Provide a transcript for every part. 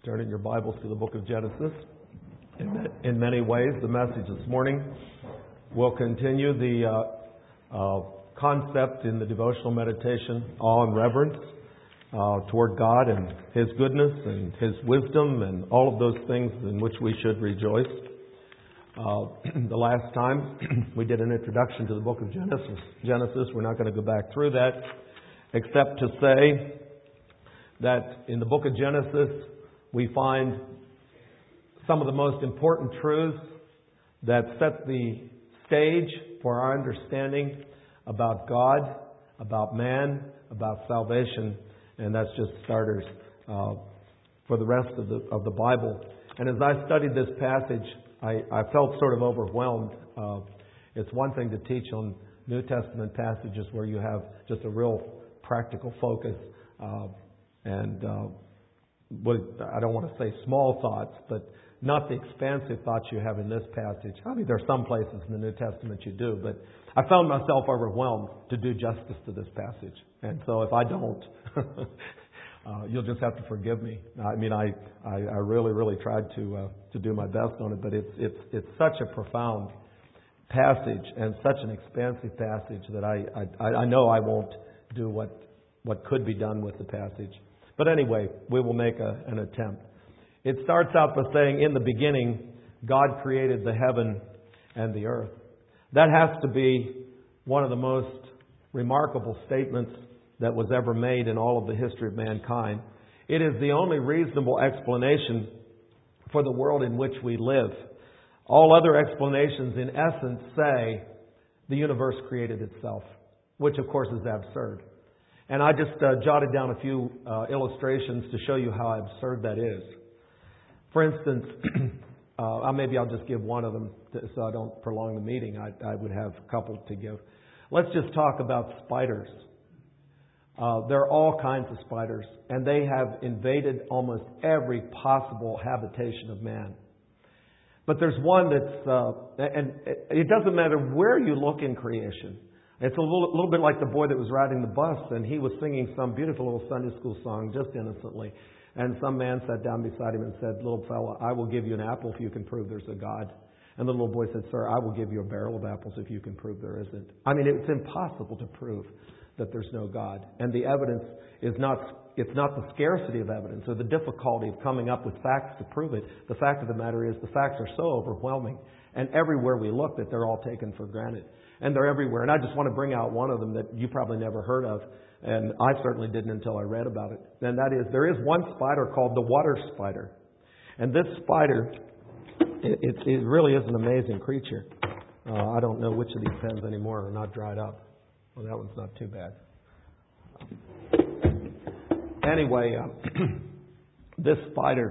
Turning your Bibles to the book of Genesis. In many ways, the message this morning will continue the concept in the devotional meditation, awe and reverence toward God and His goodness and His wisdom and all of those things in which we should rejoice. The last time we did an introduction to the book of Genesis. We're not going to go back through that, except to say that in the book of Genesis we find some of the most important truths that set the stage for our understanding about God, about man, about salvation, and that's just starters for the rest of the Bible. And as I studied this passage, I felt sort of overwhelmed. It's one thing to teach on New Testament passages where you have just a real practical focus and I don't want to say small thoughts, but not the expansive thoughts you have in this passage. I mean, there are some places in the New Testament you do, but I found myself overwhelmed to do justice to this passage. And so if I don't, you'll just have to forgive me. I mean, I really tried to do my best on it, but it's such a profound passage and such an expansive passage that I know I won't do what could be done with the passage. But anyway, we will make an attempt. It starts out by saying, in the beginning, God created the heaven and the earth. That has to be one of the most remarkable statements that was ever made in all of the history of mankind. It is the only reasonable explanation for the world in which we live. All other explanations, in essence, say the universe created itself, which, of course, is absurd. And I just jotted down a few illustrations to show you how absurd that is. For instance, maybe I'll just give one of them so I don't prolong the meeting. I would have a couple to give. Let's just talk about spiders. There are all kinds of spiders, and they have invaded almost every possible habitation of man. But there's one and it doesn't matter where you look in creation. It's a little bit like the boy that was riding the bus, and he was singing some beautiful little Sunday school song just innocently. And some man sat down beside him and said, "Little fella, I will give you an apple if you can prove there's a God." And the little boy said, "Sir, I will give you a barrel of apples if you can prove there isn't." I mean, it's impossible to prove that there's no God. And the evidence is it's not the scarcity of evidence or the difficulty of coming up with facts to prove it. The fact of the matter is the facts are so overwhelming, and everywhere we look that they're all taken for granted. And they're everywhere. And I just want to bring out one of them that you probably never heard of. And I certainly didn't until I read about it. And that is, there is one spider called the water spider. And this spider, it really is an amazing creature. I don't know which of these pens anymore are not dried up. Well, that one's not too bad. Anyway, this spider,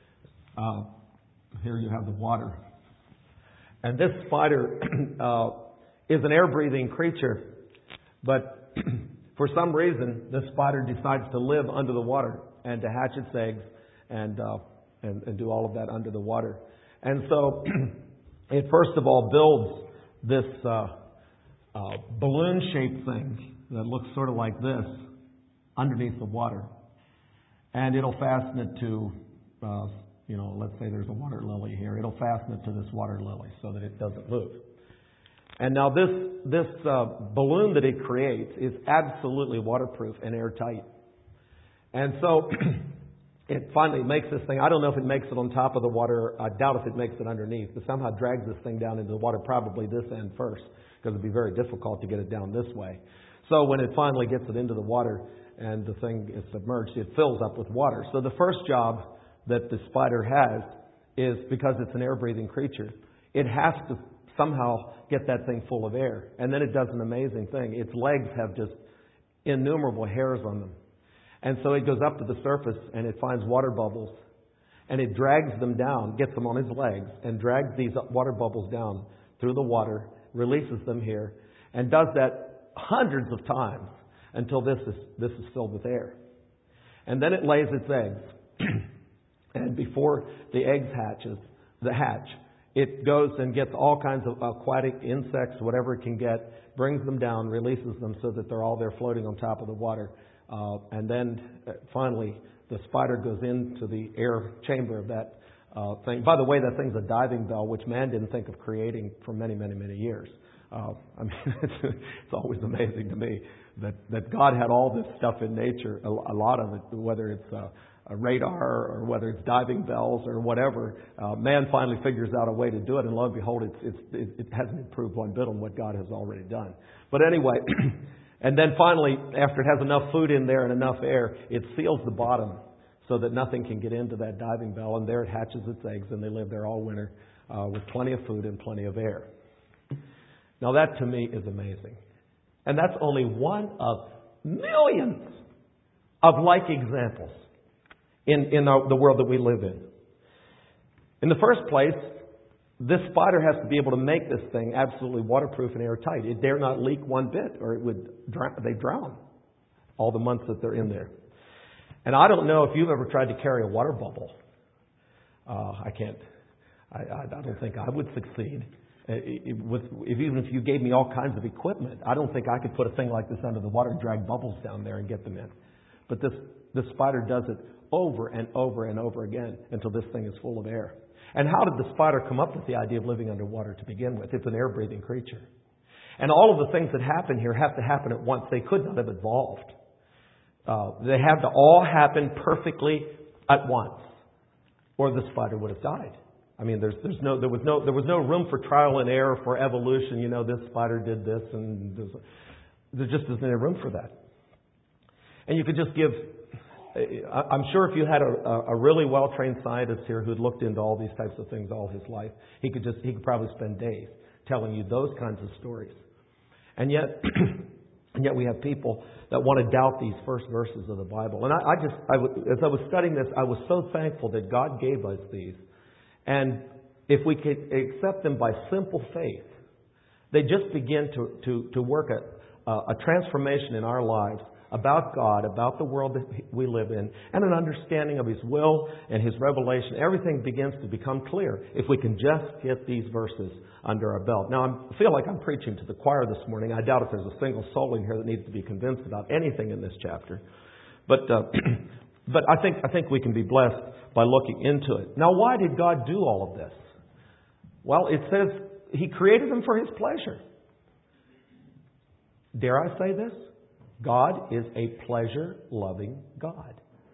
here you have the water. And this spider is an air-breathing creature, but for some reason, the spider decides to live under the water and to hatch its eggs and do all of that under the water. And so, it first of all builds this balloon-shaped thing that looks sort of like this underneath the water, and it'll fasten it to, let's say there's a water lily here. It'll fasten it to this water lily so that it doesn't move. And now this balloon that it creates is absolutely waterproof and airtight. And so it finally makes this thing. I don't know if it makes it on top of the water. I doubt if it makes it underneath. But somehow drags this thing down into the water, probably this end first, because it'd be very difficult to get it down this way. So when it finally gets it into the water and the thing is submerged, it fills up with water. So the first job that the spider has is, because it's an air-breathing creature, it has to somehow get that thing full of air. And then it does an amazing thing. Its legs have just innumerable hairs on them. And so it goes up to the surface and it finds water bubbles. And it drags them down, gets them on its legs, and drags these water bubbles down through the water, releases them here, and does that hundreds of times until this is filled with air. And then it lays its eggs. And before the eggs hatch, it goes and gets all kinds of aquatic insects, whatever it can get, brings them down, releases them so that they're all there floating on top of the water. And then finally the spider goes into the air chamber of that thing. By the way, that thing's a diving bell, which man didn't think of creating for many, many, many years. I mean, it's always amazing to me that God had all this stuff in nature, a lot of it, whether it's a radar or whether it's diving bells or whatever. Man finally figures out a way to do it, and lo and behold, it hasn't improved one bit on what God has already done. But anyway, and then finally, after it has enough food in there and enough air, it seals the bottom so that nothing can get into that diving bell, and there it hatches its eggs, and they live there all winter with plenty of food and plenty of air. Now that to me is amazing. And that's only one of millions of like examples in the world that we live in. In the first place, this spider has to be able to make this thing absolutely waterproof and airtight. It dare not leak one bit or they drown all the months that they're in there. And I don't know if you've ever tried to carry a water bubble. I don't think I would succeed. Even if you gave me all kinds of equipment, I don't think I could put a thing like this under the water and drag bubbles down there and get them in. But this spider does it over and over and over again until this thing is full of air. And how did the spider come up with the idea of living underwater to begin with? It's an air-breathing creature. And all of the things that happen here have to happen at once. They could not have evolved. They have to all happen perfectly at once, or the spider would have died. I mean, there was no room for trial and error, for evolution. You know, this spider did this, and there just isn't any room for that. And you could just give. I'm sure if you had a really well-trained scientist here who'd looked into all these types of things all his life, he could probably spend days telling you those kinds of stories. And yet we have people that want to doubt these first verses of the Bible. And as I was studying this, I was so thankful that God gave us these. And if we could accept them by simple faith, they just begin to work a transformation in our lives about God, about the world that we live in, and an understanding of His will and His revelation. Everything begins to become clear if we can just get these verses under our belt. Now, I feel like I'm preaching to the choir this morning. I doubt if there's a single soul in here that needs to be convinced about anything in this chapter. But I think we can be blessed by looking into it. Now, why did God do all of this? Well, it says He created them for His pleasure. Dare I say this? God is a pleasure-loving God.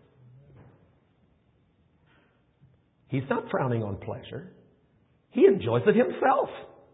He's not frowning on pleasure. He enjoys it Himself.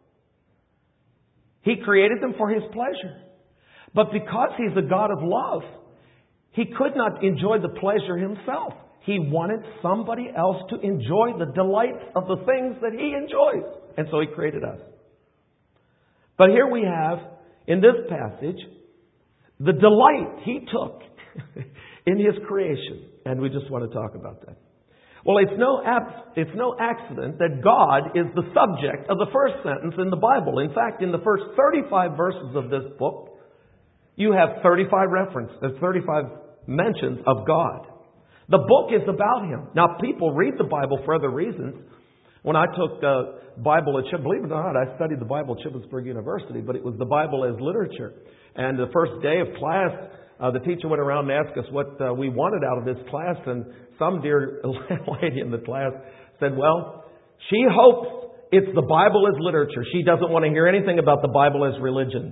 He created them for His pleasure. But because He's a God of love, He could not enjoy the pleasure Himself. He wanted somebody else to enjoy the delights of the things that He enjoys. And so He created us. But here we have, in this passage, the delight He took in His creation. And we just want to talk about that. Well, it's no accident that God is the subject of the first sentence in the Bible. In fact, in the first 35 verses of this book, you have 35 mentions of God. The book is about Him. Now, people read the Bible for other reasons. When I took Bible at believe it or not, I studied the Bible at Shippensburg University, but it was the Bible as literature. And the first day of class, the teacher went around and asked us what we wanted out of this class, and some dear lady in the class said, well, she hopes it's the Bible as literature. She doesn't want to hear anything about the Bible as religion.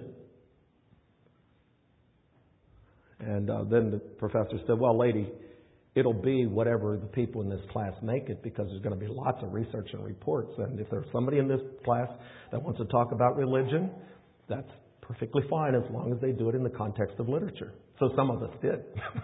And then the professor said, well, lady, it'll be whatever the people in this class make it, because there's going to be lots of research and reports. And if there's somebody in this class that wants to talk about religion, that's perfectly fine as long as they do it in the context of literature. So some of us did.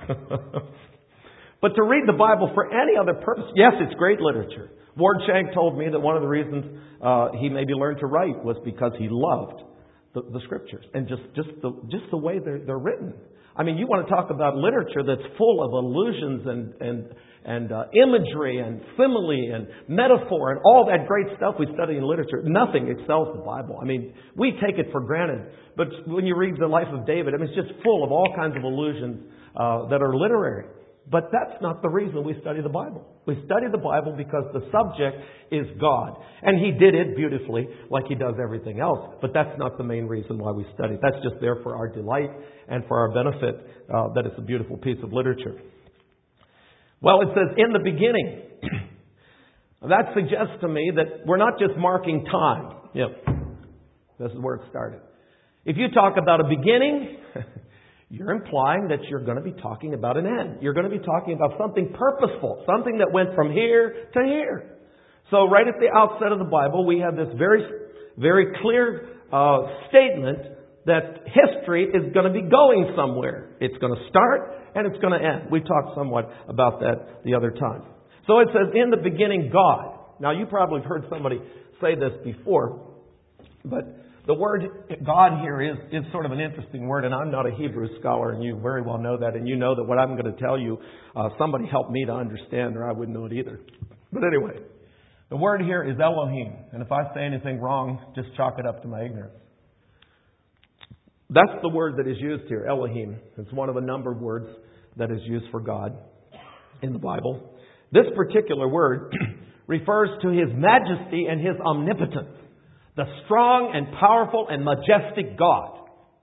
But to read the Bible for any other purpose, yes, it's great literature. Ward Shank told me that one of the reasons he maybe learned to write was because he loved the Scriptures and just the way they're written. I mean, you want to talk about literature that's full of allusions and imagery and simile and metaphor and all that great stuff we study in literature. Nothing excels the Bible. I mean, we take it for granted. But when you read the life of David, I mean, it's just full of all kinds of allusions that are literary. But that's not the reason we study the Bible. We study the Bible because the subject is God. And He did it beautifully like He does everything else. But that's not the main reason why we study. That's just there for our delight and for our benefit, that it's a beautiful piece of literature. Well, it says, in the beginning. That suggests to me that we're not just marking time. Yep. This is where it started. If you talk about a beginning, you're implying that you're going to be talking about an end. You're going to be talking about something purposeful, something that went from here to here. So right at the outset of the Bible, we have this very, very clear statement that history is going to be going somewhere. It's going to start and it's going to end. We talked somewhat about that the other time. So it says, in the beginning, God. Now, you probably have heard somebody say this before, but the word God here is sort of an interesting word, and I'm not a Hebrew scholar, and you very well know that, and you know that what I'm going to tell you, somebody helped me to understand, or I wouldn't know it either. But anyway, the word here is Elohim, and if I say anything wrong, just chalk it up to my ignorance. That's the word that is used here, Elohim. It's one of a number of words that is used for God in the Bible. This particular word refers to His majesty and His omnipotence, the strong and powerful and majestic God.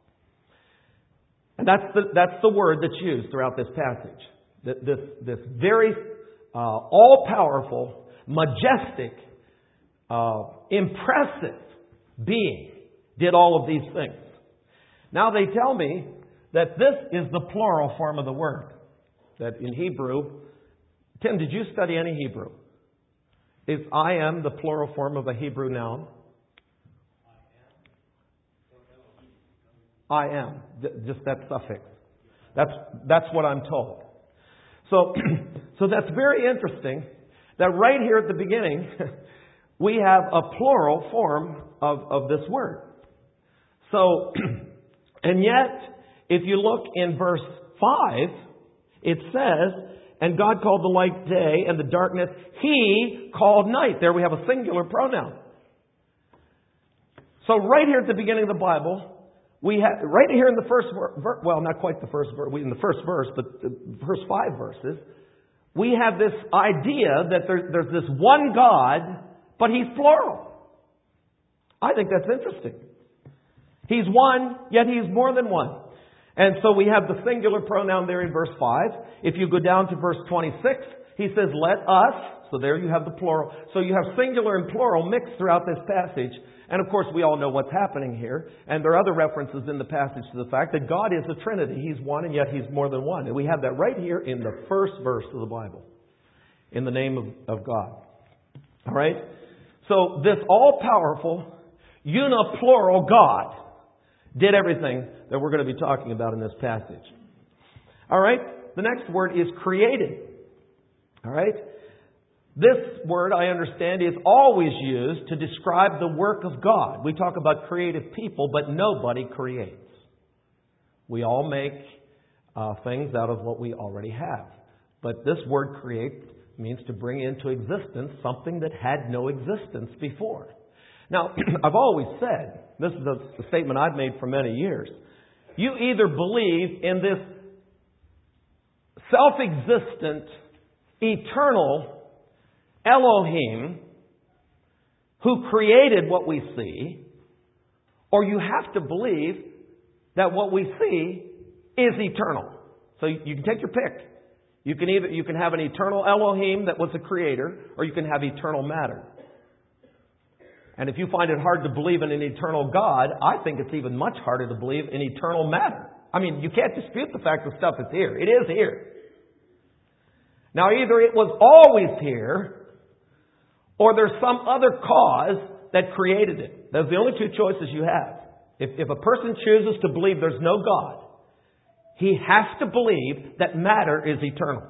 And that's the word that's used throughout this passage. This very all-powerful, majestic, impressive being did all of these things. Now they tell me that this is the plural form of the word. That in Hebrew, Tim, did you study any Hebrew? Is I am the plural form of a Hebrew noun? I am. Just that suffix. That's what I'm told. So that's very interesting that right here at the beginning, we have a plural form of this word. So, and yet, if you look in verse 5, it says, and God called the light day, and the darkness He called night. There we have a singular pronoun. So right here at the beginning of the Bible, we have, right here in the first verse, well, not quite the first verse, in the first verse, but the first 5 verses, we have this idea that there's this one God, but He's plural. I think that's interesting. He's one, yet He's more than one. And so we have the singular pronoun there in verse 5. If you go down to verse 26, He says, let us. So there you have the plural. So you have singular and plural mixed throughout this passage. And of course, we all know what's happening here. And there are other references in the passage to the fact that God is a Trinity. He's one, and yet He's more than one. And we have that right here in the first verse of the Bible. In the name of God. All right? So this all-powerful, uniplural God did everything that we're going to be talking about in this passage. All right? The next word is created. All right? This word, I understand, is always used to describe the work of God. We talk about creative people, but nobody creates. We all make things out of what we already have. But this word create means to bring into existence something that had no existence before. Now, I've always said, this is a statement I've made for many years, you either believe in this self-existent, eternal Elohim who created what we see, or you have to believe that what we see is eternal. So you can take your pick. You can have an eternal Elohim that was a creator, or you can have eternal matter. And if you find it hard to believe in an eternal God, I think it's even much harder to believe in eternal matter. I mean, you can't dispute the fact that stuff is here. It is here. Now, either it was always here, or there's some other cause that created it. Those are the only two choices you have. If a person chooses to believe there's no God, he has to believe that matter is eternal.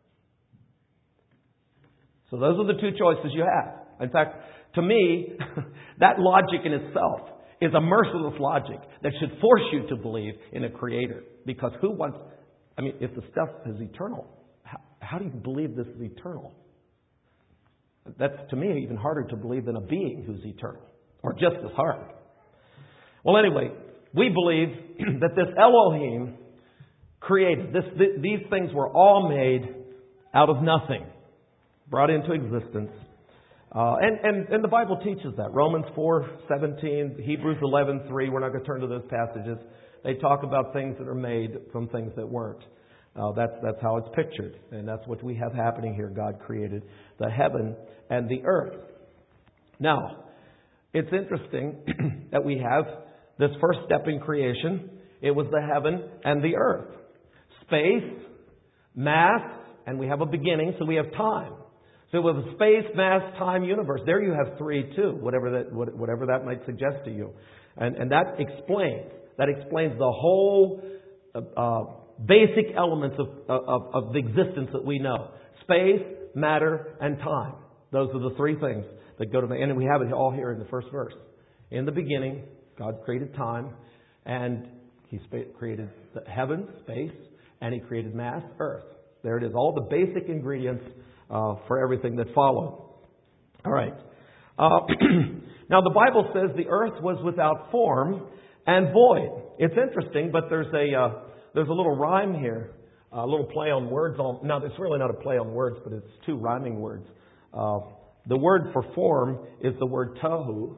So those are the two choices you have. In fact, to me, that logic in itself is a merciless logic that should force you to believe in a creator. Because who wants... I mean, if the stuff is eternal, how do you believe this is eternal? That's, to me, even harder to believe than a being who's eternal. Or just as hard. Well, anyway, we believe that this Elohim created. These things were all made out of nothing. Brought into existence. And the Bible teaches that. Romans 4:17, Hebrews 11:3. We're not going to turn to those passages. They talk about things that are made from things that weren't. That's how it's pictured. And that's what we have happening here. God created the heaven and the earth. Now, it's interesting that we have this first step in creation. It was the heaven and the earth. Space, mass, and we have a beginning, so we have time. So with a space, mass, time, universe, there you have three too, whatever that might suggest to you. And that explains the whole basic elements of the existence that we know. Space, matter, and time. Those are the three things that go to and we have it all here in the first verse. In the beginning, God created time, and He created the heaven, space, and He created mass, earth. There it is, all the basic ingredients for everything that followed. All right. Now the Bible says the earth was without form and void. It's interesting, but there's a little rhyme here, a little play on words. Now it's really not a play on words, but it's two rhyming words. The word for form is the word tohu,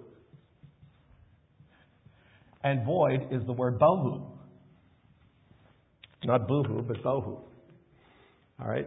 and void is the word bohu. Not boohoo, but bohu. All right?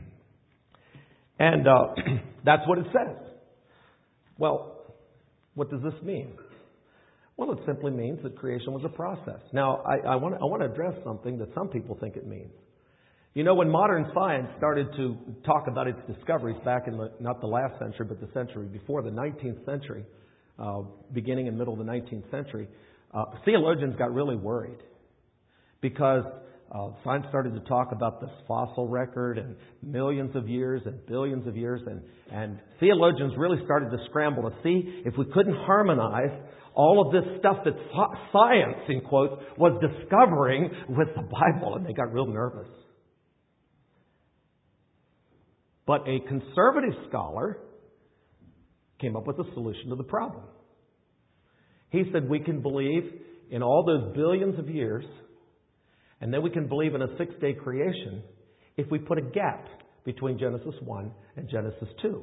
And that's what it says. Well, what does this mean? Well, it simply means that creation was a process. Now, I want to address something that some people think it means. You know, when modern science started to talk about its discoveries back in not the last century, but the century before, the 19th century, beginning and middle of the 19th century, theologians got really worried because science started to talk about this fossil record and millions of years and billions of years, and theologians really started to scramble to see if we couldn't harmonize all of this stuff that science, in quotes, was discovering with the Bible, and they got real nervous. But a conservative scholar came up with a solution to the problem. He said we can believe in all those billions of years, and then we can believe in a 6-day creation if we put a gap between Genesis 1 and Genesis 2.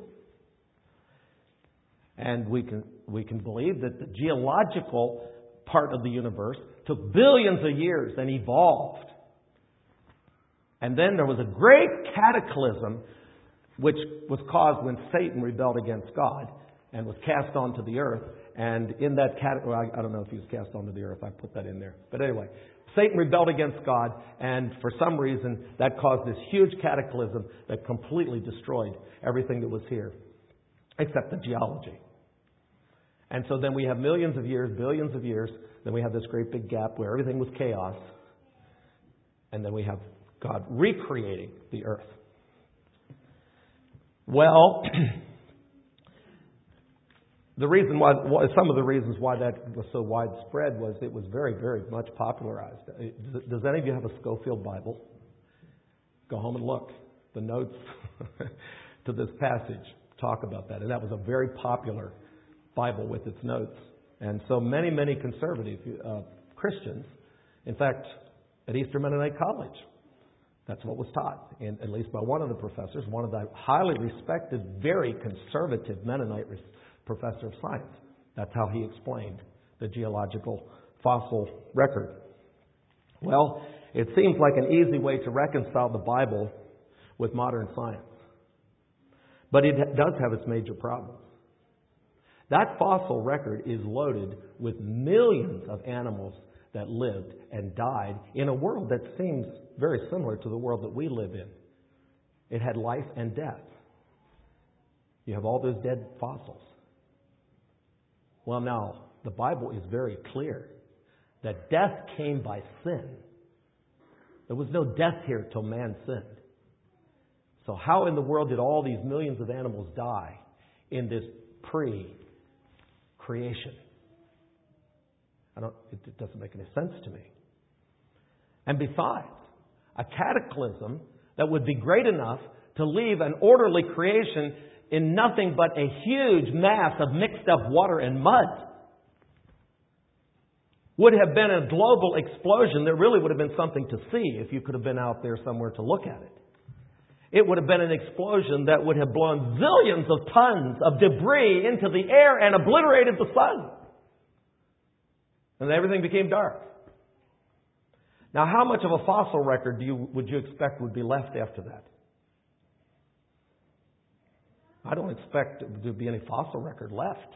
And we can believe that the geological part of the universe took billions of years and evolved. And then there was a great cataclysm which was caused when Satan rebelled against God and was cast onto the earth. And in that I don't know if he was cast onto the earth. I put that in there. But anyway, Satan rebelled against God, and for some reason that caused this huge cataclysm that completely destroyed everything that was here, except the geology. And so then we have millions of years, billions of years, then we have this great big gap where everything was chaos, and then we have God recreating the earth. Well, some of the reasons why that was so widespread was it was very, very much popularized. Does any of you have a Scofield Bible? Go home and look. The notes to this passage talk about that. And that was a very popular Bible with its notes. And so many, many conservative Christians, in fact, at Eastern Mennonite College, that's what was taught, at least by one of the professors, one of the highly respected, very conservative Mennonite professor of science. That's how he explained the geological fossil record. Well, it seems like an easy way to reconcile the Bible with modern science. But it does have its major problems. That fossil record is loaded with millions of animals that lived and died in a world that seems very similar to the world that we live in. It had life and death. You have all those dead fossils. Well, now, the Bible is very clear that death came by sin. There was no death here till man sinned. So how in the world did all these millions of animals die in this pre-creation? It doesn't make any sense to me. And besides, a cataclysm that would be great enough to leave an orderly creation in nothing but a huge mass of mixed up water and mud would have been a global explosion that really would have been something to see if you could have been out there somewhere to look at it. It would have been an explosion that would have blown zillions of tons of debris into the air and obliterated the sun. And everything became dark. Now, how much of a fossil record would you expect would be left after that? I don't expect there to be any fossil record left.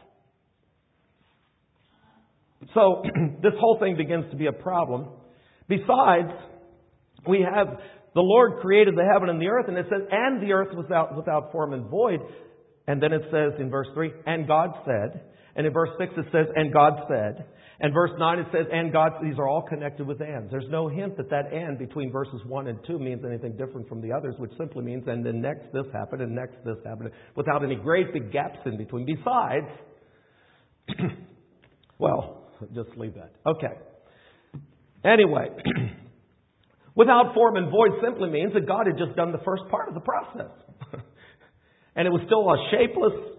So, this whole thing begins to be a problem. Besides, we have the Lord created the heaven and the earth, and it says, and the earth was without form and void. And then it says in verse 3, and God said. And in verse 6 it says, and God said. And verse 9 it says, and God. These are all connected with ands. There's no hint that and between verses 1 and 2 means anything different from the others, which simply means, and then next this happened, and next this happened, without any great big gaps in between. Besides, well, just leave that. Okay. Anyway, without form and void simply means that God had just done the first part of the process. And it was still a shapeless,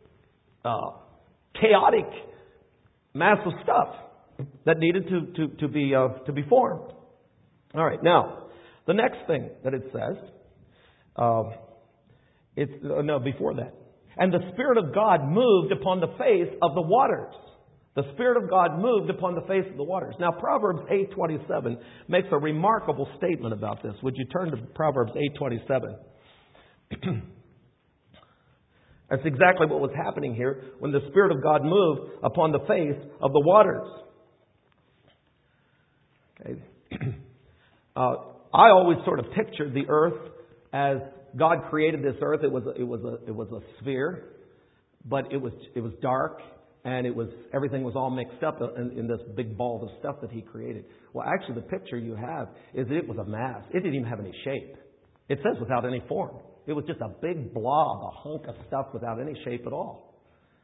chaotic mass of stuff that needed to be formed. All right. Now, the next thing that it says, before that, and the Spirit of God moved upon the face of the waters. The Spirit of God moved upon the face of the waters. Now, Proverbs 8:27 makes a remarkable statement about this. Would you turn to Proverbs 8:27? That's exactly what was happening here when the Spirit of God moved upon the face of the waters. Okay. I always sort of pictured the earth as God created this earth. It was a sphere, but it was dark, and everything was all mixed up in this big ball of stuff that He created. Well, actually, the picture you have is it was a mass. It didn't even have any shape. It says without any form. It was just a big blob, a hunk of stuff without any shape at all.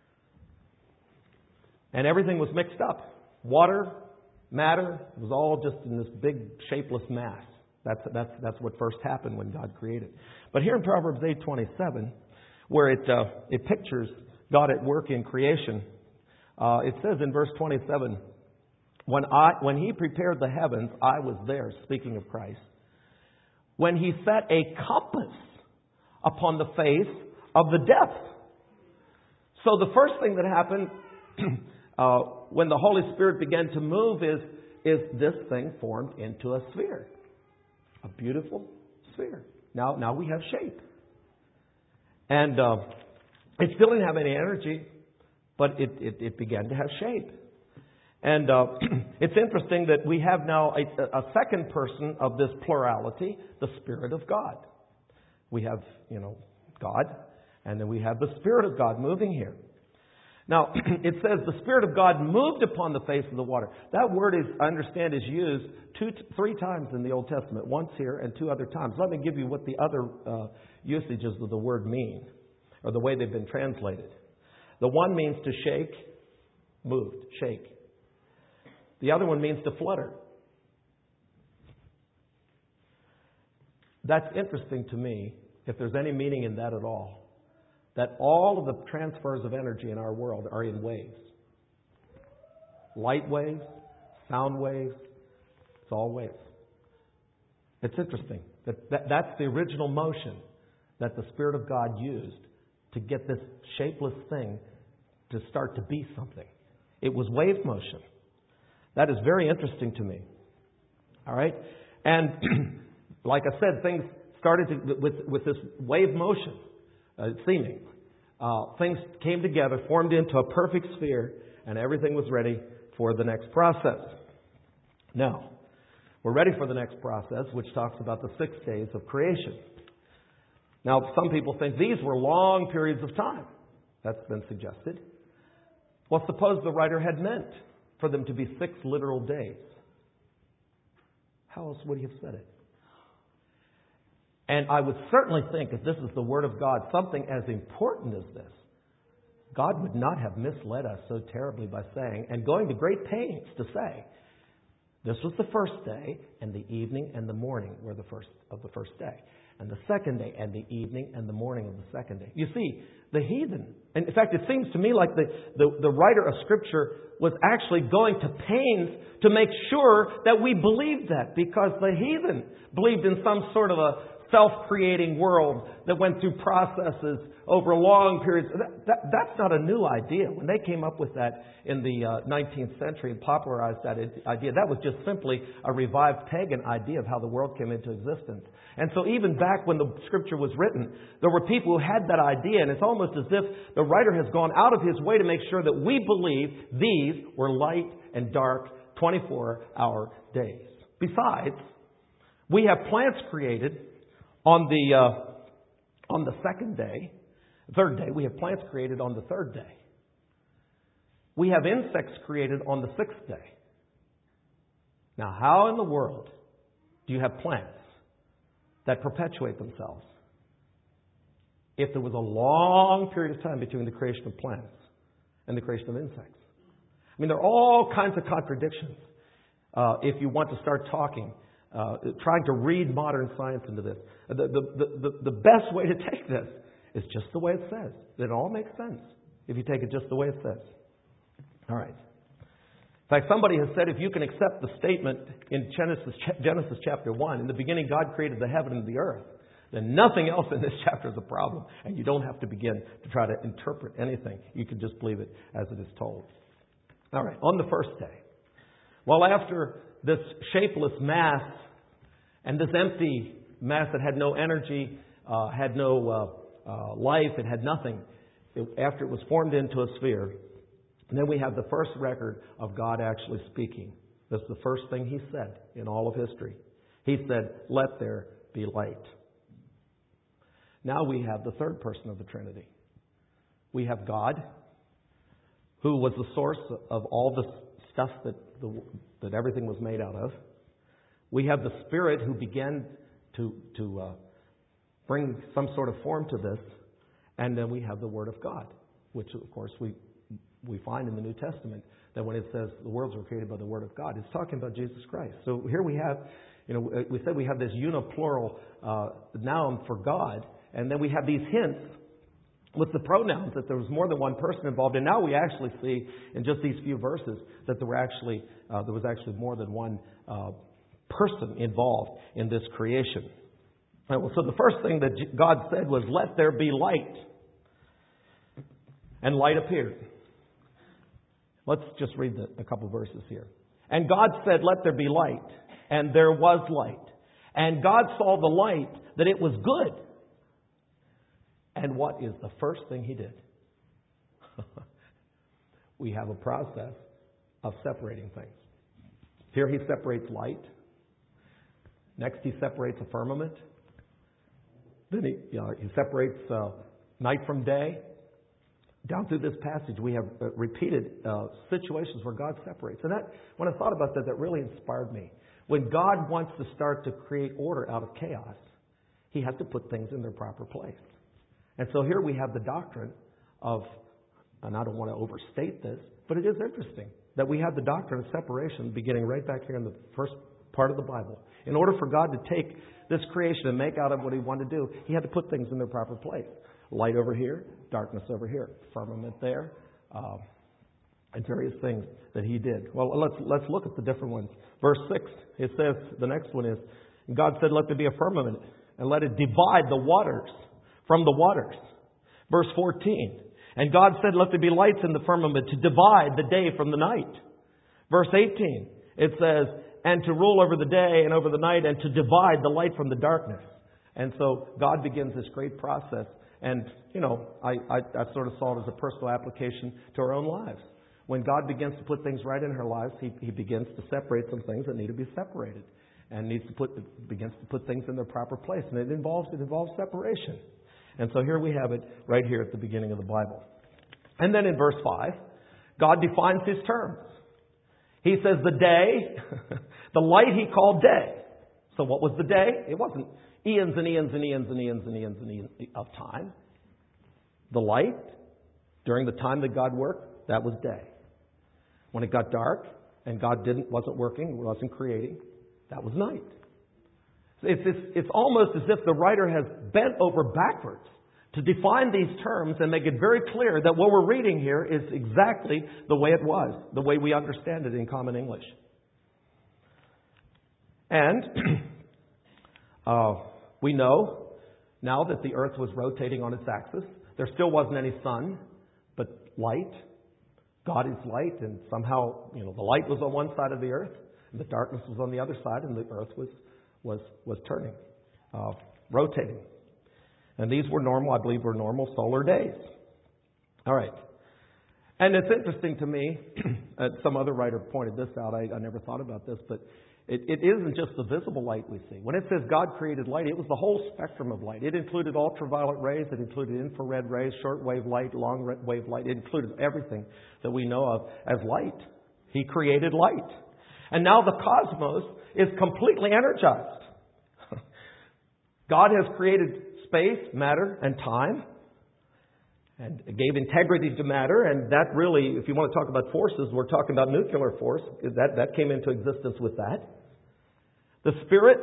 And everything was mixed up. Water, matter, it was all just in this big shapeless mass. That's what first happened when God created. But here in Proverbs 8:27, where it pictures God at work in creation, it says in verse 27, when He prepared the heavens, I was there, speaking of Christ. When He set a compass upon the face of the depth. So the first thing that happened when the Holy Spirit began to move is this thing formed into a sphere. A beautiful sphere. Now we have shape. And it still didn't have any energy, but it began to have shape. And it's interesting that we have now a second person of this plurality, the Spirit of God. We have, God, and then we have the Spirit of God moving here. Now, it says the Spirit of God moved upon the face of the water. That word I understand is used 3 times in the Old Testament. Once here and 2 other times. Let me give you what the other usages of the word mean, or the way they've been translated. The one means to shake, moved, shake. The other one means to flutter. That's interesting to me, if there's any meaning in that at all, that all of the transfers of energy in our world are in waves. Light waves, sound waves, it's all waves. It's interesting. That's the original motion that the Spirit of God used to get this shapeless thing to start to be something. It was wave motion. That is very interesting to me. All right? And like I said, things started with this wave motion, seeming. Things came together, formed into a perfect sphere, and everything was ready for the next process. Now, we're ready for the next process, which talks about the 6 days of creation. Now, some people think these were long periods of time. That's been suggested. Well, suppose the writer had meant for them to be 6 literal days. How else would he have said it? And I would certainly think, if this is the Word of God, something as important as this, God would not have misled us so terribly by saying, and going to great pains to say, this was the first day, and the evening and the morning were the first of the first day. And the second day, and the evening and the morning of the second day. You see, the heathen, and in fact, it seems to me like the writer of Scripture was actually going to pains to make sure that we believed that, because the heathen believed in some sort of a self-creating world that went through processes over long periods. That's not a new idea. When they came up with that in the 19th century and popularized that idea, that was just simply a revived pagan idea of how the world came into existence. And so even back when the Scripture was written, there were people who had that idea, and it's almost as if the writer has gone out of his way to make sure that we believe these were light and dark 24-hour days. Besides, we have plants created on the third day. We have plants created on the third day. We have insects created on the sixth day. Now, how in the world do you have plants that perpetuate themselves if there was a long period of time between the creation of plants and the creation of insects? I mean, there are all kinds of contradictions. If you want to start talking, trying to read modern science into this, the best way to take this is just the way it says. It all makes sense if you take it just the way it says. All right. In fact, somebody has said if you can accept the statement in Genesis chapter 1, in the beginning God created the heaven and the earth, then nothing else in this chapter is a problem. And you don't have to begin to try to interpret anything. You can just believe it as it is told. All right, on the first day. Well, after this shapeless mass and this empty mass that had no energy, had no life, it had nothing, after it was formed into a sphere, and then we have the first record of God actually speaking. That's the first thing He said in all of history. He said, "Let there be light." Now we have the third person of the Trinity. We have God, who was the source of all the stuff that everything was made out of. We have the Spirit who began to bring some sort of form to this. And then we have the Word of God, which, of course, we find in the New Testament that when it says the worlds were created by the Word of God, it's talking about Jesus Christ. So here we have, we said we have this uniplural noun for God, and then we have these hints with the pronouns that there was more than one person involved. And now we actually see in just these few verses that there was actually more than one person involved in this creation. So the first thing that God said was, "Let there be light." And light appeared. Let's just read a couple verses here. And God said, "Let there be light." And there was light. And God saw the light, that it was good. And what is the first thing He did? We have a process of separating things. Here He separates light. Next He separates a firmament. Then He separates night from day. Down through this passage, we have repeated situations where God separates. And when I thought about that, that really inspired me. When God wants to start to create order out of chaos, He has to put things in their proper place. And so here we have the doctrine of, and I don't want to overstate this, but it is interesting that we have the doctrine of separation beginning right back here in the first part of the Bible. In order for God to take this creation and make out of what He wanted to do, He had to put things in their proper place. Light over here, darkness over here, firmament there, and various things that He did. Well, let's look at the different ones. Verse 6, it says, the next one is, God said, "Let there be a firmament, and let it divide the waters from the waters." Verse 14, and God said, "Let there be lights in the firmament to divide the day from the night." Verse 18, it says, "And to rule over the day and over the night, and to divide the light from the darkness." And so God begins this great process. And, I sort of saw it as a personal application to our own lives. When God begins to put things right in our lives, He begins to separate some things that need to be separated. And begins to put things in their proper place. And it involves separation. And so here we have it right here at the beginning of the Bible. And then in verse 5, God defines His terms. He says the day, the light He called day. So what was the day? It wasn't eons and eons and eons and eons and eons and eons of time. The light, during the time that God worked, that was day. When it got dark and God wasn't working, wasn't creating, that was night. It's almost as if the writer has bent over backwards to define these terms and make it very clear that what we're reading here is exactly the way it was, the way we understand it in common English. And We know now that the earth was rotating on its axis. There still wasn't any sun, but light. God is light, and somehow, the light was on one side of the earth, and the darkness was on the other side, and the earth was turning, rotating. And these were normal, I believe, were normal solar days. All right. And it's interesting to me, some other writer pointed this out, I never thought about this, but it isn't just the visible light we see. When it says God created light, it was the whole spectrum of light. It included ultraviolet rays, it included infrared rays, shortwave light, long wave light. It included everything that we know of as light. He created light. And now the cosmos is completely energized. God has created space, matter, and time, and gave integrity to matter. And that really, if you want to talk about forces, we're talking about nuclear force. That came into existence with that. The Spirit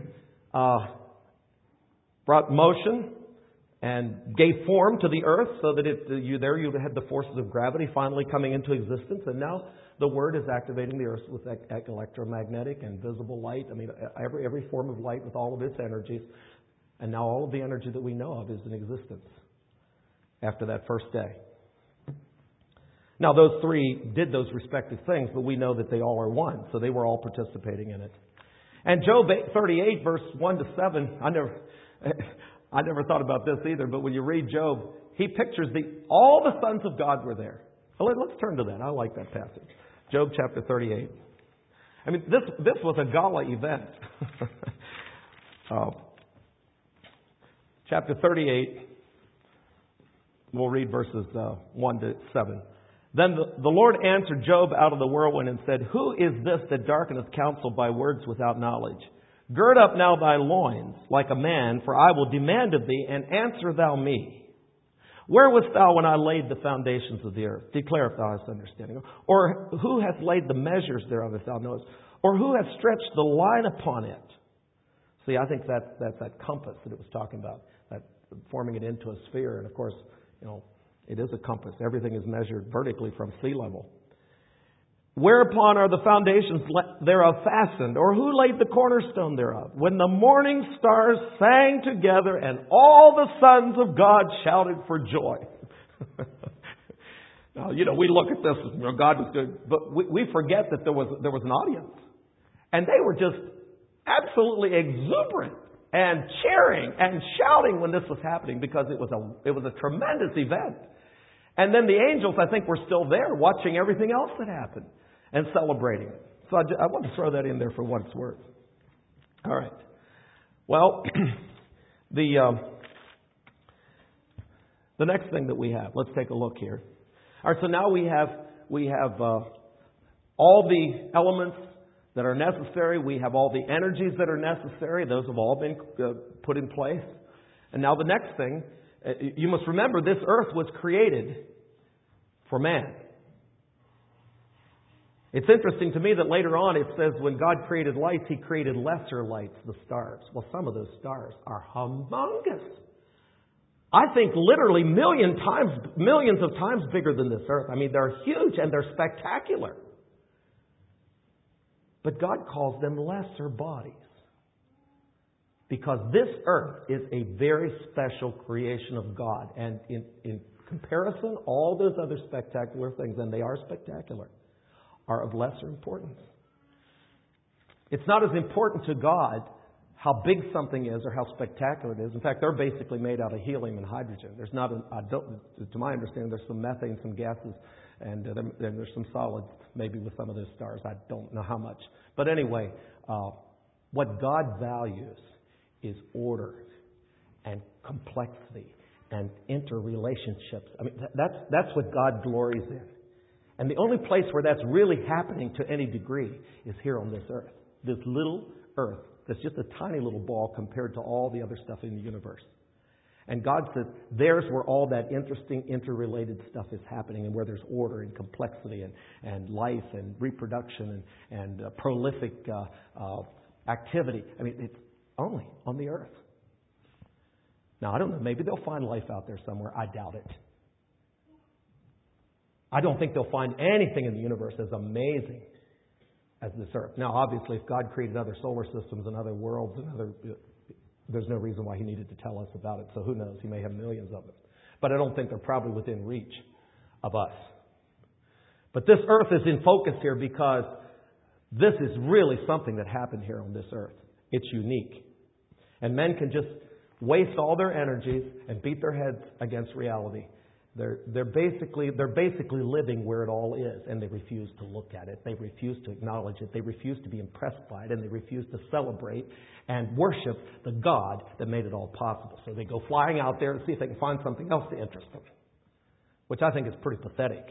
brought motion and gave form to the earth so that you had the forces of gravity finally coming into existence. And now the Word is activating the earth with electromagnetic and visible light. I mean, every form of light with all of its energies. And now all of the energy that we know of is in existence after that first day. Now, those three did those respective things, but we know that they all are one, so they were all participating in it. And Job 38, verse 1 to 7, I never thought about this either, but when you read Job, he pictures all the sons of God were there. Well, let's turn to that. I like that passage. Job chapter 38. I mean, this was a gala event. Chapter 38. We'll read verses 1 to 7. Then the Lord answered Job out of the whirlwind and said, Who is this that darkeneth counsel by words without knowledge? Gird up now thy loins like a man, for I will demand of thee, and answer thou me. Where wast thou when I laid the foundations of the earth? Declare if thou hast understanding. Or who hath laid the measures thereof, if thou knowest? Or who hath stretched the line upon it? See, I think that's that compass that it was talking about, that forming it into a sphere. And of course, it is a compass. Everything is measured vertically from sea level. Whereupon are the foundations thereof fastened? Or who laid the cornerstone thereof? When the morning stars sang together and all the sons of God shouted for joy. Now, we look at this, God was good, but we forget that there was an audience. And they were just absolutely exuberant and cheering and shouting when this was happening, because it was a tremendous event. And then the angels, I think, were still there watching everything else that happened and celebrating it. So I want to throw that in there for what it's worth. All right. Well, the next thing that we have, let's take a look here. All right, so now we have all the elements that are necessary. We have all the energies that are necessary. Those have all been put in place. And now the next thing, you must remember, this earth was created for man. It's interesting to me that later on it says when God created lights, He created lesser lights, the stars. Well, some of those stars are humongous. I think literally millions of times bigger than this earth. I mean, they're huge and they're spectacular. But God calls them lesser bodies, because this earth is a very special creation of God. And in comparison, all those other spectacular things, and they are spectacular, are of lesser importance. It's not as important to God how big something is or how spectacular it is. In fact, they're basically made out of helium and hydrogen. There's not, to my understanding, there's some methane, some gases, and there's some solids maybe with some of those stars. I don't know how much. But anyway, what God values is order and complexity and interrelationships. I mean, that's what God glories in. And the only place where that's really happening to any degree is here on this earth. This little earth that's just a tiny little ball compared to all the other stuff in the universe. And God says there's where all that interesting interrelated stuff is happening, and where there's order and complexity and life and reproduction and prolific activity. I mean, it's only on the earth. Now, I don't know. Maybe they'll find life out there somewhere. I doubt it. I don't think they'll find anything in the universe as amazing as this earth. Now, obviously, if God created other solar systems and other worlds and other There's no reason why he needed to tell us about it. So who knows? He may have millions of them. But I don't think they're probably within reach of us. But this earth is in focus here because this is really something that happened here on this earth. It's unique. And men can just waste all their energies and beat their heads against reality. They're basically living where it all is, and they refuse to look at it. They refuse to acknowledge it. They refuse to be impressed by it, and they refuse to celebrate and worship the God that made it all possible. So they go flying out there and see if they can find something else to interest them, which I think is pretty pathetic.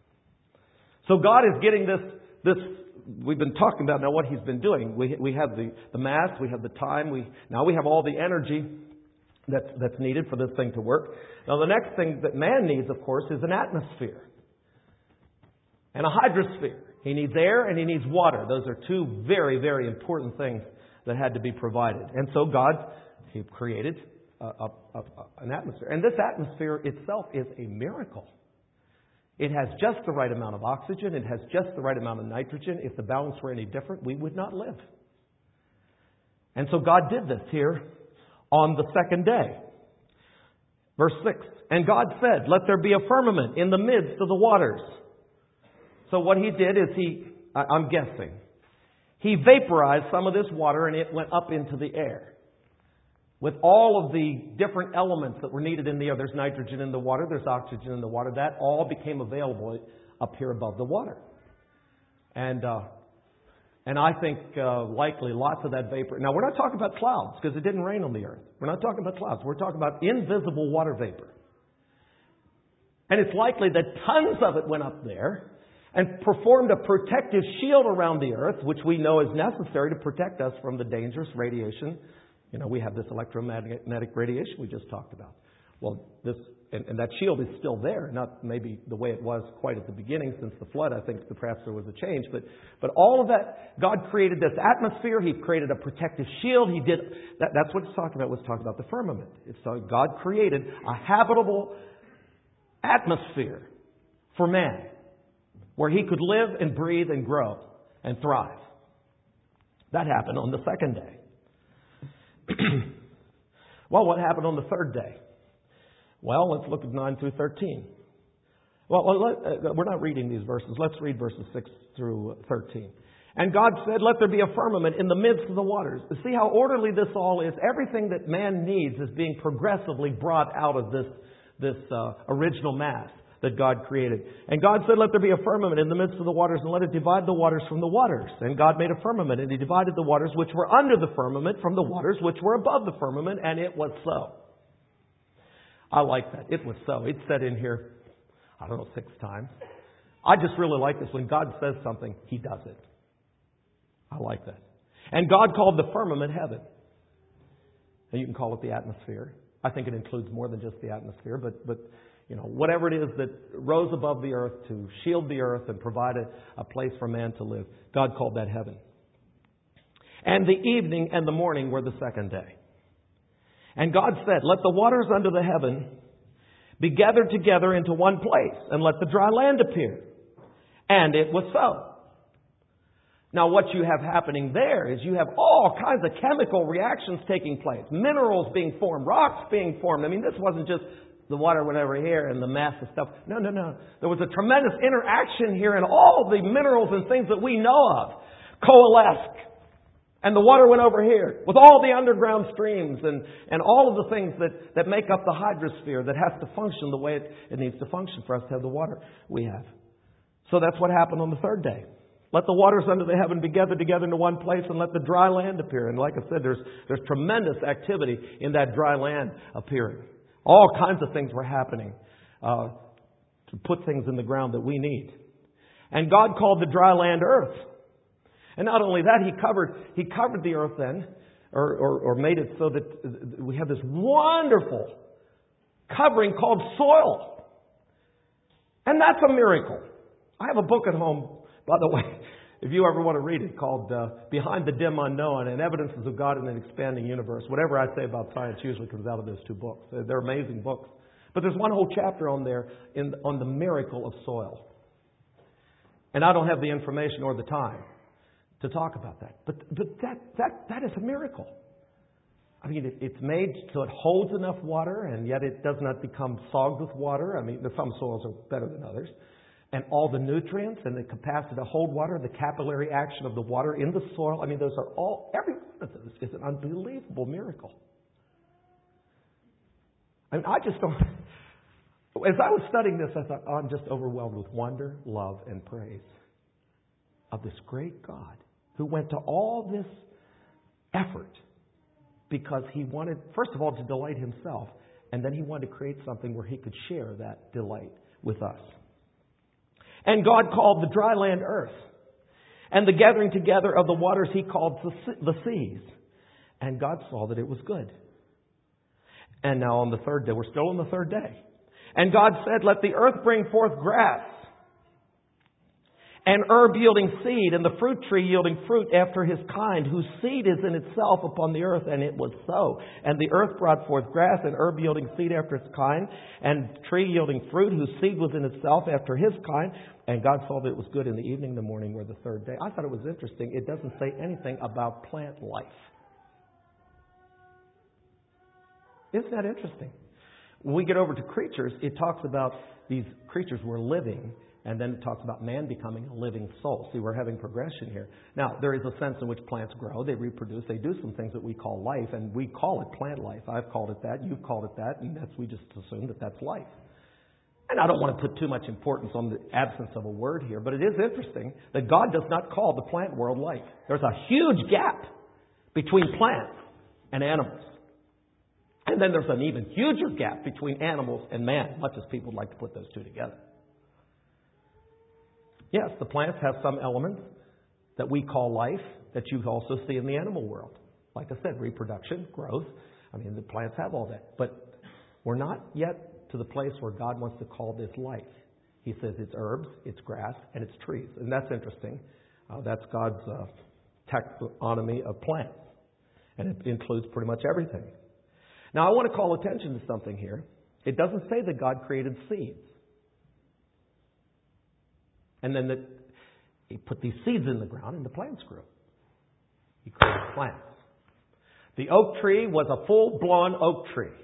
So God is getting this. We've been talking about now what He's been doing. We have the mass, we have the time, now we have all the energy that's needed for this thing to work. Now the next thing that man needs, of course, is an atmosphere and a hydrosphere. He needs air and he needs water. Those are two very, very important things that had to be provided. And so He created an atmosphere. And this atmosphere itself is a miracle. It has just the right amount of oxygen. It has just the right amount of nitrogen. If the balance were any different, we would not live. And so God did this here on the second day. Verse 6. And God said, let there be a firmament in the midst of the waters. So what He did is I'm guessing, He vaporized some of this water and it went up into the air. With all of the different elements that were needed in the air. There's nitrogen in the water. There's oxygen in the water. That all became available up here above the water. And I think likely lots of that vapor. Now, we're not talking about clouds because it didn't rain on the earth. We're not talking about clouds. We're talking about invisible water vapor. And it's likely that tons of it went up there and performed a protective shield around the earth, which we know is necessary to protect us from the dangerous radiation. You know, we have this electromagnetic radiation we just talked about. Well, and that shield is still there, not maybe the way it was quite at the beginning since the flood. I think perhaps there was a change. But all of that, God created this atmosphere. He created a protective shield. He did, that's what it's talking about. It's talking about the firmament. God created a habitable atmosphere for man where he could live and breathe and grow and thrive. That happened on the second day. Well, what happened on the third day? Well, let's look at 9 through 13. Well, we're not reading these verses. Let's read verses 6 through 13. And God said, let there be a firmament in the midst of the waters. See how orderly this all is? Everything that man needs is being progressively brought out of this original mass that God created. And God said, let there be a firmament in the midst of the waters, and let it divide the waters from the waters. And God made a firmament, and He divided the waters which were under the firmament from the waters which were above the firmament, and it was so. I like that. It was so. It's said in here, 6 times. I just really like this. When God says something, He does it. I like that. And God called the firmament heaven. And you can call it the atmosphere. I think it includes more than just the atmosphere, but whatever it is that rose above the earth to shield the earth and provide a place for man to live, God called that heaven. And the evening and the morning were the second day. And God said, let the waters under the heaven be gathered together into one place, and let the dry land appear. And it was so. Now, what you have happening there is you have all kinds of chemical reactions taking place. Minerals being formed, rocks being formed. I mean, this wasn't just the water went over here and the mass of stuff. No. There was a tremendous interaction here, and all the minerals and things that we know of coalesced. And the water went over here with all the underground streams and all of the things that make up the hydrosphere that has to function the way it needs to function for us to have the water we have. So that's what happened on the third day. Let the waters under the heaven be gathered together into one place, and let the dry land appear. And like I said, there's tremendous activity in that dry land appearing. All kinds of things were happening to put things in the ground that we need. And God called the dry land earth. And not only that, He covered the earth then, or made it so that we have this wonderful covering called soil. And that's a miracle. I have a book at home, by the way, if you ever want to read it, called Behind the Dim Unknown and Evidences of God in an Expanding Universe. Whatever I say about science usually comes out of those 2 books. They're amazing books. But there's one whole chapter on there on the miracle of soil. And I don't have the information or the time to talk about that. But that is a miracle. I mean, it's made so it holds enough water, and yet it does not become sogged with water. I mean, some soils are better than others. And all the nutrients and the capacity to hold water, the capillary action of the water in the soil, I mean, those are all, every one of those is an unbelievable miracle. I mean, I just don't, as I was studying this, I thought, I'm just overwhelmed with wonder, love, and praise of this great God who went to all this effort because he wanted, first of all, to delight himself, and then he wanted to create something where he could share that delight with us. And God called the dry land earth, and the gathering together of the waters he called the seas. And God saw that it was good. And now on the third day, we're still on the third day. And God said, let the earth bring forth grass, and herb yielding seed, and the fruit tree yielding fruit after his kind, whose seed is in itself upon the earth. And it was so. And the earth brought forth grass, and herb yielding seed after its kind, and tree yielding fruit, whose seed was in itself after his kind. And God saw that it was good. In the evening, the morning were the third day. I thought it was interesting. It doesn't say anything about plant life. Isn't that interesting? When we get over to creatures, it talks about these creatures were living, and then it talks about man becoming a living soul. See, we're having progression here. Now, there is a sense in which plants grow, they reproduce, they do some things that we call life, and we call it plant life. I've called it that, you've called it that, and we just assume that that's life. And I don't want to put too much importance on the absence of a word here, but it is interesting that God does not call the plant world life. There's a huge gap between plants and animals. And then there's an even huger gap between animals and man, much as people like to put those two together. Yes, the plants have some elements that we call life that you also see in the animal world. Like I said, reproduction, growth. I mean, the plants have all that. But we're not yet to the place where God wants to call this life. He says it's herbs, it's grass, and it's trees. And that's interesting. That's God's taxonomy of plants. And it includes pretty much everything. Now, I want to call attention to something here. It doesn't say that God created seeds. And then He put these seeds in the ground and the plants grew. He created plants. The oak tree was a full-blown oak tree.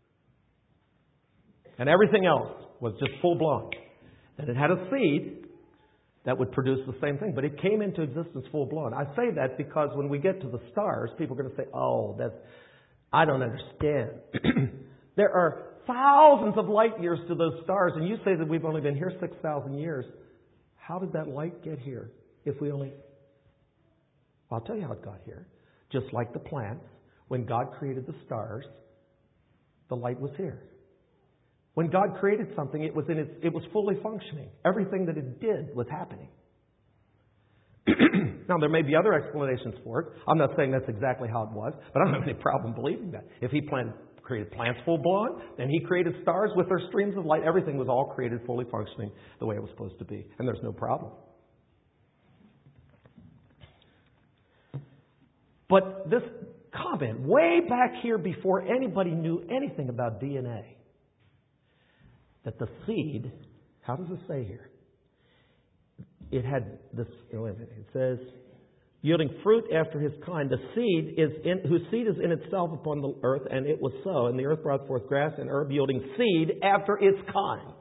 And everything else was just full-blown. And it had a seed that would produce the same thing. But it came into existence full-blown. I say that because when we get to the stars, people are going to say, oh, I don't understand. There are thousands of light years to those stars, and you say that we've only been here 6,000 years. How did that light get here? I'll tell you how it got here. Just like the plants, when God created the stars, the light was here. When God created something, it was fully functioning. Everything that it did was happening. Now, there may be other explanations for it. I'm not saying that's exactly how it was, but I don't have any problem believing that. If He created plants full-blown, then He created stars with their streams of light. Everything was all created fully functioning the way it was supposed to be, and there's no problem. But this comment, way back here before anybody knew anything about DNA, that the seed, how does it say here? It had this, it says, yielding fruit after his kind. The seed whose seed is in itself upon the earth, and it was so. And the earth brought forth grass and herb yielding seed after its kind.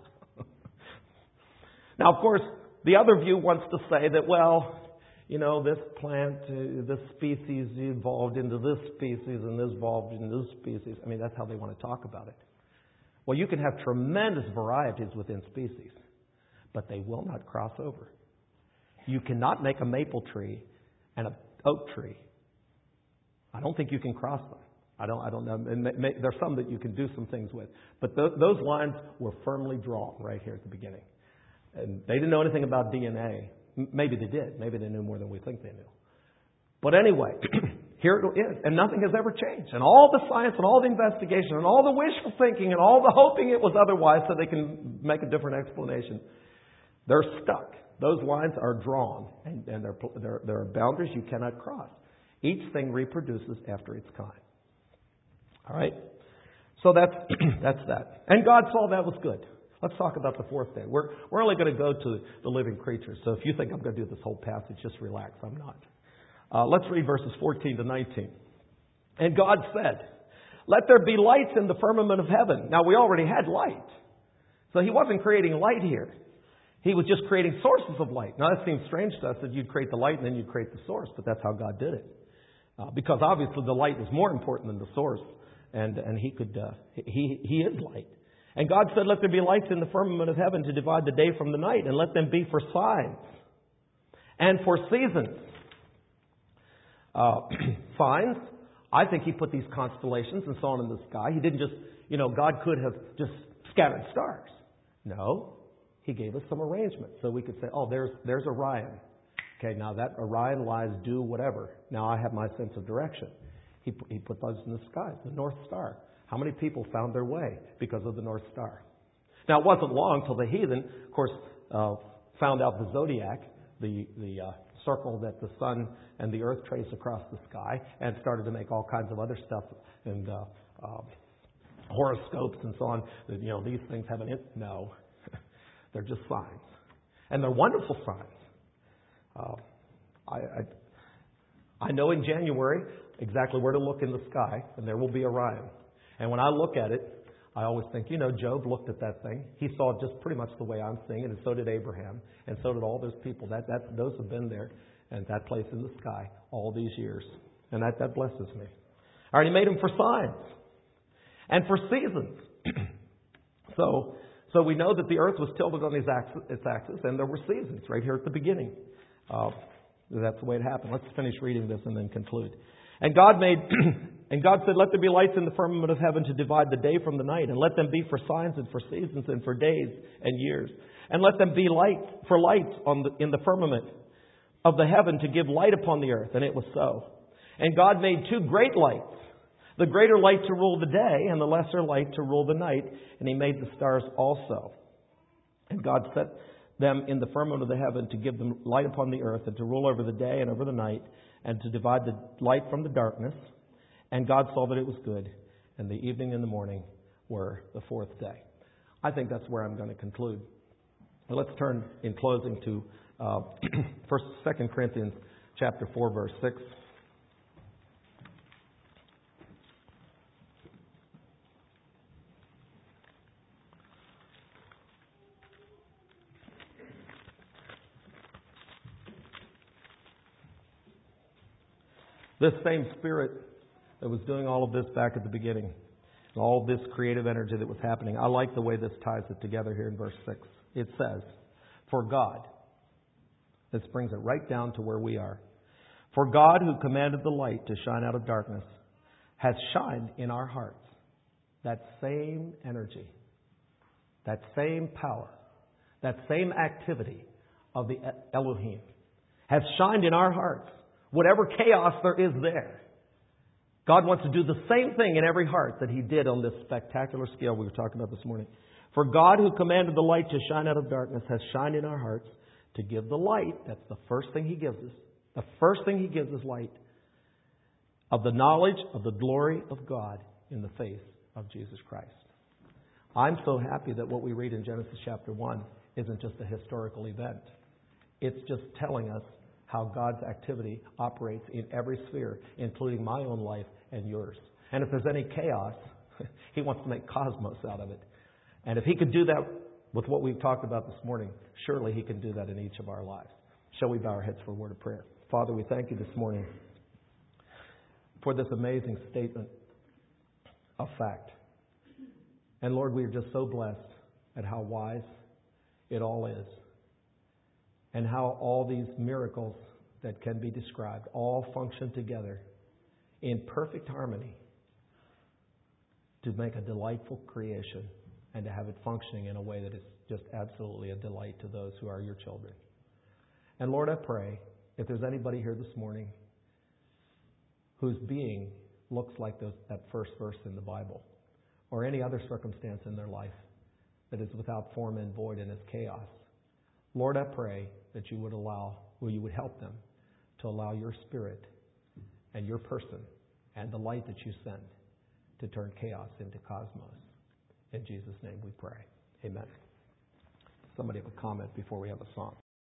Now, of course, the other view wants to say that, this plant, this species evolved into this species, and this evolved into this species. I mean, that's how they want to talk about it. Well, you can have tremendous varieties within species, but they will not cross over. You cannot make a maple tree and an oak tree. I don't think you can cross them. I don't know. There's some that you can do some things with. But those lines were firmly drawn right here at the beginning. And they didn't know anything about DNA. Maybe they did. Maybe they knew more than we think they knew. But anyway, here it is. And nothing has ever changed. And all the science and all the investigation and all the wishful thinking and all the hoping it was otherwise so they can make a different explanation, they're stuck. Those lines are drawn, and there are boundaries you cannot cross. Each thing reproduces after its kind. All right? So that's that. And God saw that was good. Let's talk about the fourth day. We're only going to go to the living creatures. So if you think I'm going to do this whole passage, just relax. I'm not. Let's read verses 14 to 19. And God said, let there be lights in the firmament of heaven. Now, we already had light. So He wasn't creating light here. He was just creating sources of light. Now, that seems strange to us that you'd create the light and then you'd create the source, but that's how God did it. Because obviously the light was more important than the source. And He is light. And God said, let there be lights in the firmament of heaven to divide the day from the night, and let them be for signs and for seasons. Signs. I think He put these constellations and so on in the sky. He didn't just, God could have just scattered stars. No. He gave us some arrangement. So we could say, oh, there's Orion. Okay, now that Orion lies due whatever. Now I have my sense of direction. He put those in the sky, the North Star. How many people found their way because of the North Star? Now, it wasn't long till the heathen, of course, found out the zodiac, the circle that the sun and the earth trace across the sky, and started to make all kinds of other stuff and horoscopes and so on. These things have no, they're just signs, and they're wonderful signs. I know in January exactly where to look in the sky, and there will be Orion. And when I look at it, I always think, Job looked at that thing. He saw it just pretty much the way I'm seeing it, and so did Abraham, and so did all those people. Those have been there, and that place in the sky all these years. And that blesses me. I already made them for signs and for seasons. So we know that the earth was tilted on its axis, and there were seasons right here at the beginning. That's the way it happened. Let's finish reading this and then conclude. And God said, let there be lights in the firmament of heaven to divide the day from the night, and let them be for signs and for seasons and for days and years. And let them be lights in the firmament of the heaven to give light upon the earth. And it was so. And God made two great lights, the greater light to rule the day and the lesser light to rule the night. And He made the stars also. And God set them in the firmament of the heaven to give them light upon the earth and to rule over the day and over the night and to divide the light from the darkness. And God saw that it was good. And the evening and the morning were the fourth day. I think that's where I'm going to conclude. Let's turn in closing to 2 Corinthians chapter 4, verse 6. This same Spirit that was doing all of this back at the beginning, and all this creative energy that was happening, I like the way this ties it together here in verse 6. It says, for God, this brings it right down to where we are. For God, who commanded the light to shine out of darkness, has shined in our hearts that same energy, that same power, that same activity of the Elohim, has shined in our hearts. Whatever chaos there is there, God wants to do the same thing in every heart that He did on this spectacular scale we were talking about this morning. For God, who commanded the light to shine out of darkness, has shined in our hearts to give the light. That's the first thing He gives us. The first thing He gives is light of the knowledge of the glory of God in the face of Jesus Christ. I'm so happy that what we read in Genesis chapter 1 isn't just a historical event. It's just telling us how God's activity operates in every sphere, including my own life and yours. And if there's any chaos, He wants to make cosmos out of it. And if He could do that with what we've talked about this morning, surely He can do that in each of our lives. Shall we bow our heads for a word of prayer? Father, we thank You this morning for this amazing statement of fact. And Lord, we are just so blessed at how wise it all is. And how all these miracles that can be described all function together in perfect harmony to make a delightful creation and to have it functioning in a way that is just absolutely a delight to those who are Your children. And Lord, I pray, if there's anybody here this morning whose being looks like that first verse in the Bible, or any other circumstance in their life that is without form and void and is chaos, Lord, I pray that You would help them to allow Your Spirit and Your person and the light that You send to turn chaos into cosmos. In Jesus' name we pray. Amen. Somebody have a comment before we have a song.